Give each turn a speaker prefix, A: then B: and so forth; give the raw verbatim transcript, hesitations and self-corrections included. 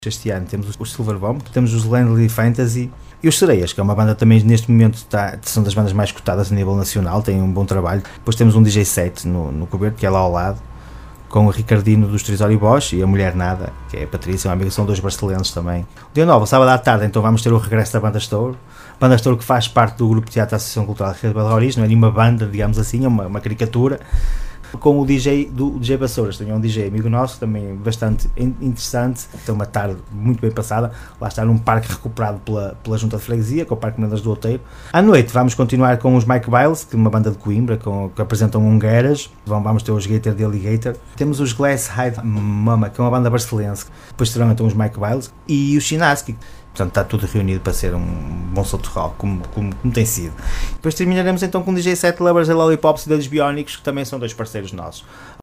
A: Este ano temos os Silver Bomb, temos os Landly Fantasy e os Sereias, que é uma banda também neste momento está, são das bandas mais cotadas a nível nacional, têm um bom trabalho. Depois temos um D J set no, no coberto, que é lá ao lado, com o Ricardino dos Trisório Bosch e a Mulher Nada, que é a Patrícia, uma amiga, são dois barcelenses também. Dia nove, sábado à tarde, então vamos ter o regresso da Banda Estouro. Banda Estouro que faz parte do grupo de teatro da Associação Cultural Rede Bela Oriz, não é nenhuma banda, digamos assim, é uma, uma caricatura. Com o D J do D J Vassouras, também é um D J amigo nosso, também bastante interessante, tem uma tarde muito bem passada, lá está num parque recuperado pela, pela Junta de Freguesia, que é o Parque Mendas do Outeiro. À noite vamos continuar com os Mike Biles, que é uma banda de Coimbra, com, que apresentam um garage, vamos ter os Gator de Alligator. Temos os Glass Hide Mama, que é uma banda barcelense, depois terão então os Mike Biles, e os Chinaski. Portanto, está tudo reunido para ser um bom salto de rock, como, como, como tem sido. Depois terminaremos então com o D J set Lovers e Lollipops e Dedos Biónicos, que também são dois parceiros nossos.